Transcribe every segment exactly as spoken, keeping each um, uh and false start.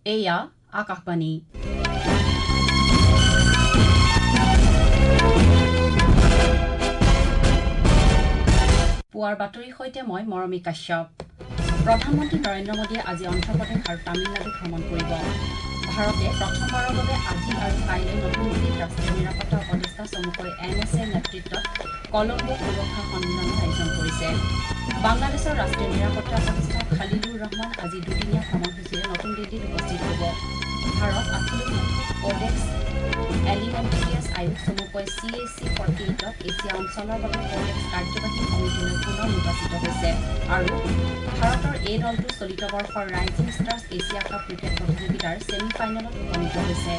এয়া আকাশবাণী পুৱাৰ বাতৰিৰ সৈতে মই মৰমী কাশ্যপ প্ৰধানমন্ত্ৰী নৰেন্দ্ৰ মোদীয়ে আজি অন্ধ্ৰপ্ৰদেশ আৰু তামিলনাডু ভ্ৰমণ কৰিব ভাৰতে প্ৰথমবাৰৰ বাবে আজি আৰু কাইলৈ নতুন দিল্লীত ৰাষ্ট্ৰীয় নিৰাপত্তা উপদেষ্টা চমুকৈ এন এছ এৰ নেতৃত্বত কলম্বো সুৰক্ষা সন্মিলনৰ আয়োজন কৰিছে বাংলাদেশৰ ৰাষ্ট্ৰীয় নিৰাপত্তা উপদেষ্টা খালিলুৰ ৰহমান আজি দুদিনীয়া ভ্ৰমণসূচীৰে নতুন দিল্লীত উপস্থিত হ'ব ভাৰত আঞ্চলিক কোডেক্স এলিমেণ্টেৰিয়াছ আয়োগ চমুকৈ চি এ চি ফৰ্টি এইটত এছিয়া অঞ্চলৰ বাবে কোডেক্স কাৰ্যবাহী সমিতিলৈ পুনৰ নিৰ্বাচিত হৈছে আৰু ভাৰতৰ এই দলটো চলিত বৰ্ষৰ rising stars Asia cup cricket প্ৰতিযোগিতাৰ ছেমি ফাইনেলত উপনীত হৈছে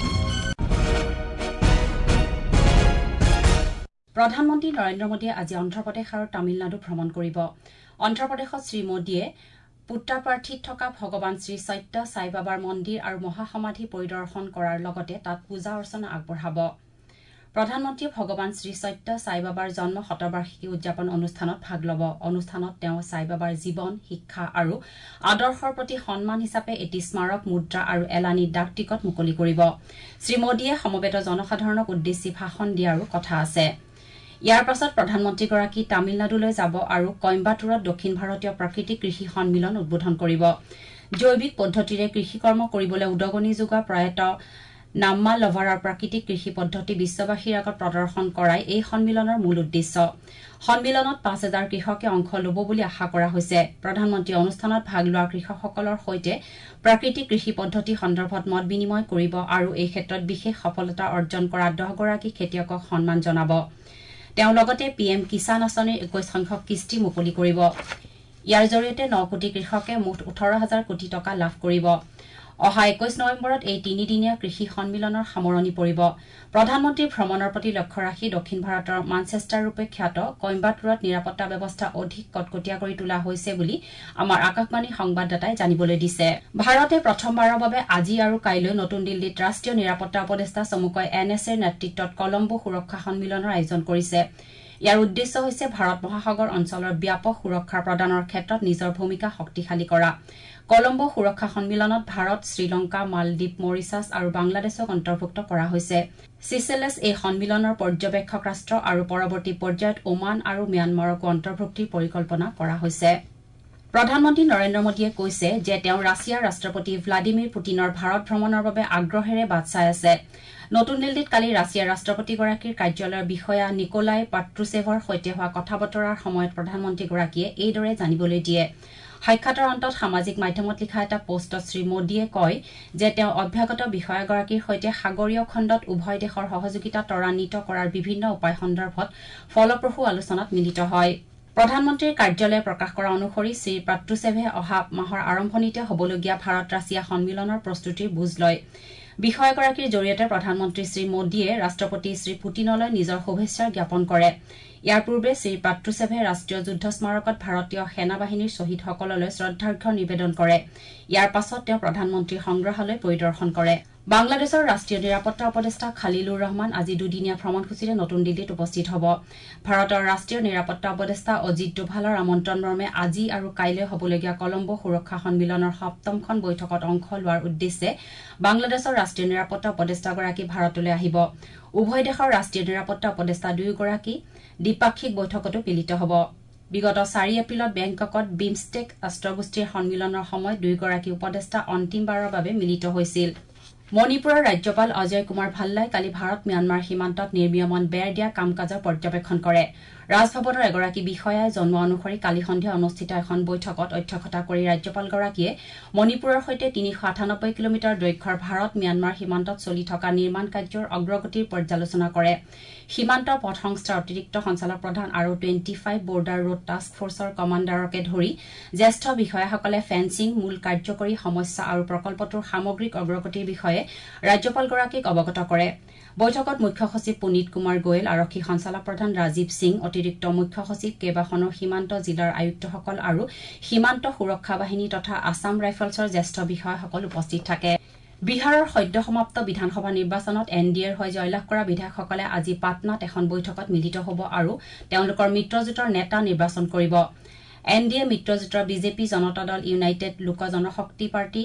প্ৰধানমন্ত্ৰী নৰেন্দ্ৰ মোদীয়ে আজি অন্ধ্ৰপ্ৰদেশ আৰু তামিলনাডু ভ্ৰমণ কৰিব অন্ধ্ৰপ্ৰদেশত শ্ৰীমোদীয়ে পুট্টাপাৰ্থিত থকা ভগৱান শ্ৰী সত্য সাই বাবাৰ মন্দিৰ আৰু মহাসমাধি পৰিদৰ্শন কৰাৰ লগতে তাত পূজা অৰ্চনা আগবঢ়াব প্ৰধানমন্ত্ৰীয়ে ভগৱান শ্ৰী সত্য সাই বাবাৰ জন্ম শতবাৰ্ষিকী উদযাপন অনুষ্ঠানত ভাগ ল'ব অনুষ্ঠানত তেওঁ সাই বাবাৰ জীৱন শিক্ষা আৰু আদৰ্শৰ প্ৰতি সন্মান হিচাপে এটি স্মাৰক মুদ্ৰা আৰু এলানি ডাক টিকট মুকলি কৰিব শ্ৰীমোদীয়ে সমবেত জনসাধাৰণক উদ্দেশ্যি ভাষণ দিয়াৰো কথা আছে ইয়াৰ পাছত প্ৰধানমন্ত্ৰীগৰাকী তামিলনাডুলৈ যাব আৰু কইম্বাটুৰত দক্ষিণ ভাৰতীয় প্ৰাকৃতিক কৃষি সন্মিলন উদ্বোধন কৰিব জৈৱিক পদ্ধতিৰে কৃষি কৰ্ম কৰিবলৈ উদগনি যোগোৱা প্ৰয়াত নাম্মা লভাৰৰ প্ৰাকৃতিক কৃষি পদ্ধতি বিশ্ববাসীৰ আগত প্ৰদৰ্শন কৰাই এই সন্মিলনৰ মূল উদ্দেশ্য সন্মিলনত পাঁচ হাজাৰ কৃষকে অংশ ল'ব বুলি আশা কৰা হৈছে প্ৰধানমন্ত্ৰীয়ে অনুষ্ঠানত ভাগ লোৱা কৃষকসকলৰ সৈতে প্ৰাকৃতিক কৃষি পদ্ধতি সন্দৰ্ভত মত বিনিময় কৰিব আৰু এই ক্ষেত্ৰত বিশেষ সফলতা অৰ্জন কৰা দহগৰাকী খেতিয়কক সন্মান জনাব তেওঁ লগতে পি এম কিষাণ আঁচনিৰ একৈশ সংখ্যক কিস্তি মুকলি কৰিব ইয়াৰ জৰিয়তে ন কোটি কৃষকে মুঠ ওঠৰ হাজাৰ কোটি টকা লাভ কৰিব অহা একৈশ নৱেম্বৰত এই তিনিদিনীয়া কৃষি সন্মিলনৰ সামৰণি পৰিব প্ৰধানমন্ত্ৰীৰ ভ্ৰমণৰ প্ৰতি লক্ষ্য ৰাখি দক্ষিণ ভাৰতৰ মানচেষ্টাৰ ৰূপে খ্যাত কইম্বাটুৰত নিৰাপত্তা ব্যৱস্থা অধিক কটকটীয়া কৰি তোলা হৈছে বুলি আমাৰ আকাশবাণী সংবাদদাতাই জানিবলৈ দিছে ভাৰতে প্ৰথমবাৰৰ বাবে আজি আৰু কাইলৈ নতুন দিল্লীত ৰাষ্ট্ৰীয় নিৰাপত্তা উপদেষ্টা চমুকৈ এন এছ এৰ নেতৃত্বত কলম্বো সুৰক্ষা সন্মিলনৰ আয়োজন কৰিছে ইয়াৰ উদ্দেশ্য হৈছে ভাৰত মহাসাগৰ অঞ্চলৰ ব্যাপক সুৰক্ষা প্ৰদানৰ ক্ষেত্ৰত নিজৰ ভূমিকা শক্তিশালী কৰা কলম্বো সুৰক্ষা সন্মিলনত ভাৰত শ্ৰীলংকা মালদ্বীপ মৰিছাছ আৰু বাংলাদেশক অন্তৰ্ভুক্ত কৰা হৈছে চিচেলেছ এই সন্মিলনৰ পৰ্যবেক্ষক ৰাষ্ট্ৰ আৰু পৰৱৰ্তী পৰ্যায়ত ওমান আৰু ম্যানমাৰকো অন্তৰ্ভুক্তিৰ পৰিকল্পনা কৰা হৈছে প্ৰধানমন্ত্ৰী নৰেন্দ্ৰ মোদীয়ে কৈছে যে তেওঁ ৰাছিয়াৰ ৰাষ্ট্ৰপতি ভ্লাডিমিৰ পুটিনৰ ভাৰত ভ্ৰমণৰ বাবে আগ্ৰহেৰে বাট চাই আছে নতুন দিল্লীত কালি ৰাছিয়াৰ ৰাষ্ট্ৰপতিগৰাকীৰ কাৰ্যালয়ৰ বিষয়া নিকোলাই পাট্ৰুছেভৰ সৈতে হোৱা কথা বতৰাৰ সময়ত প্ৰধানমন্ত্ৰীগৰাকীয়ে এইদৰে জানিবলৈ দিয়ে সাক্ষাতৰ অন্তত সামাজিক মাধ্যমত লিখা এটা পোষ্টত শ্ৰীমোদীয়ে কয় যে তেওঁ অভ্যাগত বিষয়াগৰাকীৰ সৈতে সাগৰীয় খণ্ডত উভয় দেশৰ সহযোগিতা ত্বৰান্বিত কৰাৰ বিভিন্ন উপায় সন্দৰ্ভত ফলপ্ৰসূ আলোচনাত মিলিত হয় প্ৰধানমন্ত্ৰীৰ কাৰ্যালয়ে প্ৰকাশ কৰা অনুসৰি শ্ৰী পাট্ৰুছেভে অহা মাহৰ আৰম্ভণিতে হ'বলগীয়া ভাৰত ৰাছিয়া সন্মিলনৰ প্ৰস্তুতিৰ বুজ লয় বিষয়াগৰাকীৰ জৰিয়তে প্ৰধানমন্ত্ৰী শ্ৰী মোদীয়ে ৰাষ্ট্ৰপতি শ্ৰী পুটিনলৈ নিজৰ শুভেচ্ছা জ্ঞাপন কৰে ইয়াৰ পূৰ্বে শ্ৰী পাট্ৰুছেভে ৰাষ্ট্ৰীয় যুদ্ধ স্মাৰকত ভাৰতীয় সেনা বাহিনীৰ শ্বহীদসকললৈ শ্ৰদ্ধাৰ্ঘ্য নিবেদন কৰে ইয়াৰ পাছত তেওঁ প্ৰধানমন্ত্ৰীৰ সংগ্ৰহালয় পৰিদৰ্শন কৰে বাংলাদেশৰ ৰাষ্ট্ৰীয় নিৰাপত্তা উপদেষ্টা খালিলুৰ ৰহমান আজি দুদিনীয়া ভ্ৰমণসূচীৰে নতুন দিল্লীত উপস্থিত হ'ব ভাৰতৰ ৰাষ্ট্ৰীয় নিৰাপত্তা উপদেষ্টা অজিত ডোভালৰ আমন্ত্ৰণ মৰ্মে আজি আৰু কাইলৈ হ'বলগীয়া কলম্বো সুৰক্ষা সন্মিলনৰ সপ্তমখন বৈঠকত অংশ লোৱাৰ উদ্দেশ্যে বাংলাদেশৰ ৰাষ্ট্ৰীয় নিৰাপত্তা উপদেষ্টাগৰাকী ভাৰতলৈ আহিব উভয় দেশৰ ৰাষ্ট্ৰীয় নিৰাপত্তা উপদেষ্টা দুয়োগৰাকী দ্বিপাক্ষিক বৈঠকতো মিলিত হ'ব বিগত চাৰি এপ্ৰিলত বেংককত বিমষ্টেক ৰাষ্ট্ৰগোষ্ঠীৰ সন্মিলনৰ সময়ত দুয়োগৰাকী উপদেষ্টা অন্তিমবাৰৰ বাবে মিলিত হৈছিল মণিপুৰৰ ৰাজ্যপাল অজয় কুমাৰ ভাল্লাই কালি ভাৰত ম্যানমাৰ সীমান্তত নিৰ্মীয়মান বেৰ দিয়া কাম কাজৰ পৰ্যবেক্ষণ কৰে ৰাজভৱনৰ এগৰাকী বিষয়াই জনোৱা অনুসৰি কালি সন্ধিয়া অনুষ্ঠিত এখন বৈঠকত অধ্যক্ষতা কৰি ৰাজ্যপালগৰাকীয়ে মণিপুৰৰ সৈতে তিনিশ আঠানব্বৈ কিলোমিটাৰ দৈৰ্ঘ্যৰ ভাৰত ম্যানমাৰ সীমান্তত চলি থকা নিৰ্মাণ কাৰ্যৰ অগ্ৰগতিৰ পৰ্যালোচনা কৰে সীমান্ত পথ সংস্থাৰ অতিৰিক্ত সঞ্চালক প্ৰধান আৰু twenty five border road task ফৰ্চৰ কমাণ্ডাৰকে ধৰি জ্যেষ্ঠ বিষয়াসকলে ফেন্সিং মূল কাৰ্যকৰী সমস্যা আৰু প্ৰকল্পটোৰ সামগ্ৰিক অগ্ৰগতিৰ বিষয়ে ৰাজ্যপালগৰাকীক অৱগত কৰে বৈঠকত মুখ্য সচিব পুনীত কুমাৰ গোয়েল আৰক্ষী সঞ্চালক প্ৰধান ৰাজীৱ সিং অতিৰিক্ত মুখ্য সচিব কেইবাখনো সীমান্ত জিলাৰ আয়ুক্তসকল আৰু সীমান্ত সুৰক্ষা বাহিনী তথা আছাম ৰাইফলছৰ জ্যেষ্ঠ বিষয়াসকল উপস্থিত থাকে বিহাৰৰ সদ্য সমাপ্ত বিধানসভা নিৰ্বাচনত এন ডি এৰ হৈ জয়লাভ কৰা বিধায়কসকলে আজি পাটনাত এখন বৈঠকত মিলিত হ'ব আৰু তেওঁলোকৰ মিত্ৰজোঁটৰ নেতা নিৰ্বাচন কৰিব এন ডি এ মিত্ৰজোঁটৰ বিজেপি জনতা দল ইউনাইটেড লোক জনশক্তি পাৰ্টি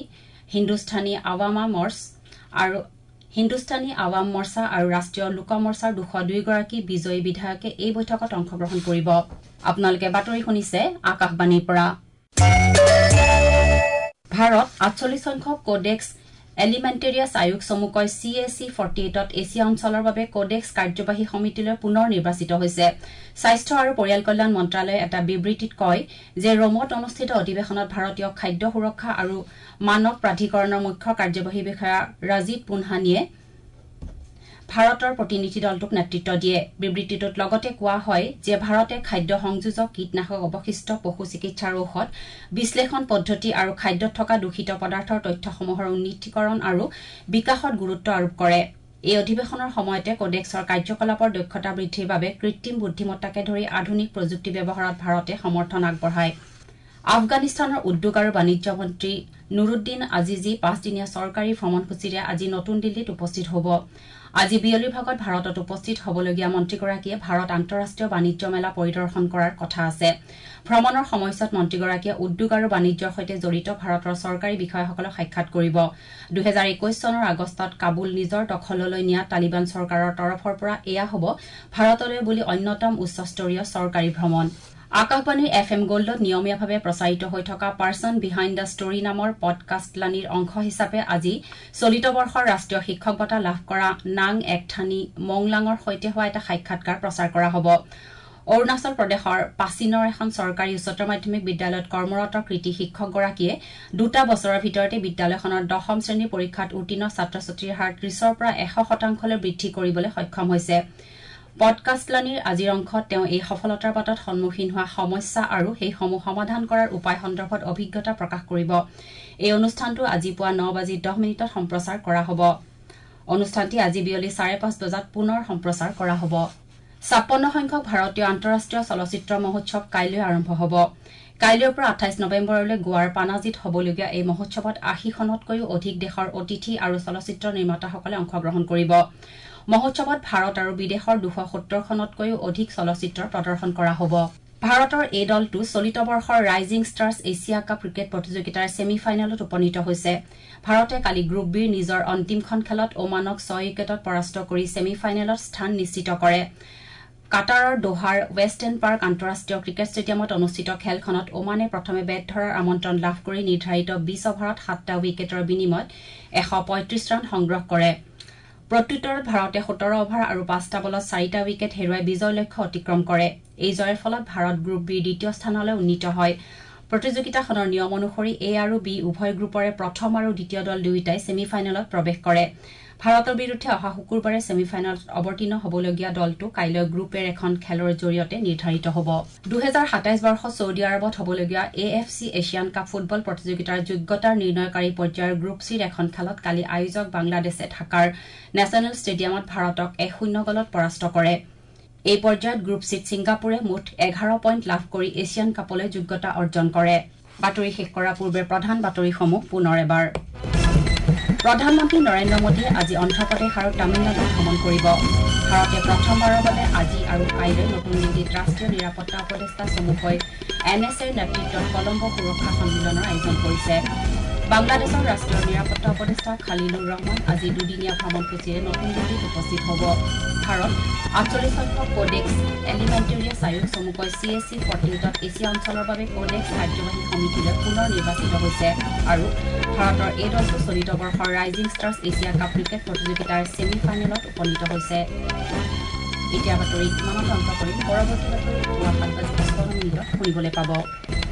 হিন্দুস্তানী আৱামা মৰ্চ আৰু হিন্দুস্তানী আৱাম মৰ্চা আৰু ৰাষ্ট্ৰীয় লোক মৰ্চাৰ দুশ দুই গৰাকী বিজয়ী বিধায়কে এই বৈঠকত অংশগ্ৰহণ কৰিব আপোনালোকে বাতৰি শুনিছে আকাশবাণীৰ পৰা ভাৰত আঠচল্লিছ সংখ্যক কোডেক্স এলিমেণ্টেৰিয়াছ আয়োগ চমুকৈ চি এ চি ফৰ্টি-এইটত এছিয়া অঞ্চলৰ বাবে কোডেক্স কাৰ্যবাহী সমিতিলৈ পুনৰ নিৰ্বাচিত হৈছে স্বাস্থ্য আৰু পৰিয়াল কল্যাণ মন্ত্ৰালয়ে এটা বিবৃতিত কয় যে ৰোমত অনুষ্ঠিত অধিৱেশনত ভাৰতীয় খাদ্য সুৰক্ষা আৰু মানক প্ৰাধিকৰণৰ মুখ্য কাৰ্যবাহী বিষয়া ৰাজীৱ পুনহানিয়ে ভাৰতৰ প্ৰতিনিধি দলটোক নেতৃত্ব দিয়ে বিবৃতিটোত লগতে কোৱা হয় যে ভাৰতে খাদ্য সংযোজক কীটনাশক অৱশিষ্ট পশু চিকিৎসাৰ ঔষধ বিশ্লেষণ পদ্ধতি আৰু খাদ্যত থকা দূষিত পদাৰ্থৰ তথ্যসমূহৰ উন্নীতকৰণ আৰু বিকাশত গুৰুত্ব আৰোপ কৰে এই অধিৱেশনৰ সময়তে কোডেক্সৰ কাৰ্যকলাপৰ দক্ষতা বৃদ্ধিৰ বাবে কৃত্ৰিম বুদ্ধিমত্তাকে ধৰি আধুনিক প্ৰযুক্তি ব্যৱহাৰত ভাৰতে সমৰ্থন আগবঢ়ায় আফগানিস্তানৰ উদ্যোগ আৰু বাণিজ্য মন্ত্ৰী নুৰুদ্দিন আজিজি পাঁচদিনীয়া চৰকাৰী ভ্ৰমণসূচীৰে আজি নতুন দিল্লীত উপস্থিত হ'ব আজি বিয়লিৰ ভাগত ভাৰতত উপস্থিত হ'বলগীয়া মন্ত্ৰীগৰাকীয়ে ভাৰত আন্তঃৰাষ্ট্ৰীয় বাণিজ্য মেলা পৰিদৰ্শন কৰাৰ কথা আছে ভ্ৰমণৰ সময়ছোৱাত মন্ত্ৰীগৰাকীয়ে উদ্যোগ আৰু বাণিজ্যৰ সৈতে জড়িত ভাৰতৰ চৰকাৰী বিষয়াসকলক সাক্ষাৎ কৰিব দুহেজাৰ একৈশ চনৰ আগষ্টত কাবুল নিজৰ দখললৈ নিয়া তালিবান চৰকাৰৰ তৰফৰ পৰা এয়া হ'ব ভাৰতলৈ বুলি অন্যতম উচ্চস্তৰীয় চৰকাৰী ভ্ৰমণ আকাশবাণীৰ এফ এম গোল্ডত নিয়মীয়াভাৱে প্ৰচাৰিত হৈ থকা পাৰ্চন বিহাইণ্ড দ্য ষ্টৰী নামৰ পডকাষ্টলানিৰ অংশ হিচাপে আজি চলিত বৰ্ষৰ ৰাষ্ট্ৰীয় শিক্ষক বঁটা লাভ কৰা নাং একথানি মংলাঙৰ সৈতে হোৱা এটা সাক্ষাৎকাৰ প্ৰচাৰ কৰা হ'ব অৰুণাচল প্ৰদেশৰ পাছিনৰ এখন চৰকাৰী উচ্চতৰ মাধ্যমিক বিদ্যালয়ত কৰ্মৰত কৃতি শিক্ষকগৰাকীয়ে দুটা বছৰৰ ভিতৰতে বিদ্যালয়খনৰ দশম শ্ৰেণীৰ পৰীক্ষাত উত্তীৰ্ণ ছাত্ৰ ছাত্ৰীৰ হাৰ ত্ৰিশৰ পৰা এশ শতাংশলৈ বৃদ্ধি কৰিবলৈ সক্ষম হৈছে পডকাষ্টলানিৰ আজিৰ অংশত তেওঁ এই সফলতাৰ বাটত সন্মুখীন হোৱা সমস্যা আৰু সেইসমূহ সমাধান কৰাৰ উপায় সন্দৰ্ভত অভিজ্ঞতা প্ৰকাশ কৰিব এই অনুষ্ঠানটো আজি পুৱা ন বাজি দহ মিনিটত সম্প্ৰচাৰ কৰা হ'ব অনুষ্ঠানটি আজি বিয়লি চাৰে পাঁচ বজাত পুনৰ সম্প্ৰচাৰ কৰা হ'ব ছাপন্ন সংখ্যক ভাৰতীয় আন্তঃৰাষ্ট্ৰীয় চলচ্চিত্ৰ মহোৎসৱ কাইলৈ আৰম্ভ হ'ব কাইলৈৰ পৰা আঠাইছ নৱেম্বৰলৈ গোৱাৰ পানাজীত হ'বলগীয়া এই মহোৎসৱত আশীখনতকৈও অধিক দেশৰ অতিথি আৰু চলচ্চিত্ৰ নিৰ্মাতাসকলে অংশগ্ৰহণ কৰিব মহোৎসৱত ভাৰত আৰু বিদেশৰ দুশ সত্তৰখনতকৈও অধিক চলচ্চিত্ৰ প্ৰদৰ্শন কৰা হ'ব ভাৰতৰ এই দলটো চলিত বৰ্ষৰ rising stars Asia cup cricket প্ৰতিযোগিতাৰ ছেমি ফাইনেলত উপনীত হৈছে ভাৰতে কালি গ্ৰুপ বিৰ নিজৰ অন্তিমখন খেলত ওমানক ছয় উইকেটত পৰাস্ত কৰি ছেমি ফাইনেলত স্থান নিশ্চিত কৰে কাটাৰৰ দোহাৰ ৱেষ্ট এণ্ড পাৰ্ক আন্তঃৰাষ্ট্ৰীয় ক্ৰিকেট ষ্টেডিয়ামত অনুষ্ঠিত খেলখনত ওমানে প্ৰথমে বেট ধৰাৰ আমন্ত্ৰণ লাভ কৰি নিৰ্ধাৰিত বিশ অভাৰত সাতটা উইকেটৰ বিনিময়ত এশ পঁয়ত্ৰিশ ৰান সংগ্ৰহ কৰে প্ৰত্যুত্তৰত ভাৰতে সোতৰ অভাৰ আৰু পাঁচটা বলত চাৰিটা উইকেট হেৰুৱাই বিজয় লক্ষ্য অতিক্ৰম কৰে এই জয়ৰ ফলত ভাৰত গ্ৰুপ বিৰ দ্বিতীয় স্থানলৈ উন্নীত হয় প্ৰতিযোগিতাখনৰ নিয়ম অনুসৰি এ আৰু বি উভয় গ্ৰুপৰে প্ৰথম আৰু দ্বিতীয় দল দুয়োটাই ছেমি ফাইনেলত প্ৰৱেশ কৰে ভাৰতৰ বিৰুদ্ধে অহা শুকুৰবাৰে ছেমি ফাইনেলত অৱতীৰ্ণ হ'বলগীয়া দলটো কাইলৈ গ্ৰুপেৰ এখন খেলৰ জৰিয়তে নিৰ্ধাৰিত হ'ব দুহেজাৰ সাতাইছ বৰ্ষত ছৌদি আৰবত হ'বলগীয়া A F C Asian cup football প্ৰতিযোগিতাৰ যোগ্যতাৰ নিৰ্ণয়কাৰী পৰ্যায়ৰ গ্ৰুপ চিৰ এখন খেলত কালি আয়োজক বাংলাদেশে ঢাকাৰ নেচনেল ষ্টেডিয়ামত ভাৰতক এক শূন্য গলত পৰাস্ত কৰে এই পৰ্যায়ত গ্ৰুপ চিত ছিংগাপুৰে মুঠ এঘাৰ পইণ্ট লাভ কৰি এছিয়ান কাপলৈ যোগ্যতা অৰ্জন কৰে বাতৰি শেষ কৰাৰ পূৰ্বে প্ৰধান বাতৰিসমূহ পুনৰ এবাৰ প্ৰধানমন্ত্ৰী নৰেন্দ্ৰ মোদীয়ে আজি অন্ধ্ৰপ্ৰদেশ আৰু তামিলনাডু ভ্ৰমণ কৰিব ভাৰতে প্ৰথমবাৰৰ বাবে আজি আৰু কাইলৈ নতুন দিল্লীত ৰাষ্ট্ৰীয় নিৰাপত্তা উপদেষ্টা চমুকৈ এন এছ এৰ নেতৃত্বত কলম্বো সুৰক্ষা সন্মিলনৰ আয়োজন কৰিছে বাংলাদেশৰ ৰাষ্ট্ৰীয় নিৰাপত্তা উপদেষ্টা খালিলুৰ ৰহমান আজি দুদিনীয়া ভ্ৰমণসূচীৰে নতুন দিল্লীত উপস্থিত হ'ব ভাৰত আঠচল্লিছ সংখ্যক কোডেক্স এলিমেণ্টেৰিয়াছ আয়োগ চমুকৈ চি এ চি ফৰ্টি-এইটত এছিয়া অঞ্চলৰ বাবে কোডেক্স কাৰ্যবাহী সমিতিলৈ পুনৰ নিৰ্বাচিত হৈছে আৰু ভাৰতৰ এই দলটো চলিত বৰ্ষৰ rising stars Asia cup cricket প্ৰতিযোগিতাৰ ছেমি ফাইনেলত উপনীত হৈছে এতিয়া বাতৰি ইমানত অন্ত কৰি পৰৱৰ্তী বাতৰি পুৱা সাত বাজি পঁচপন্ন মিনিটত শুনিবলৈ পাব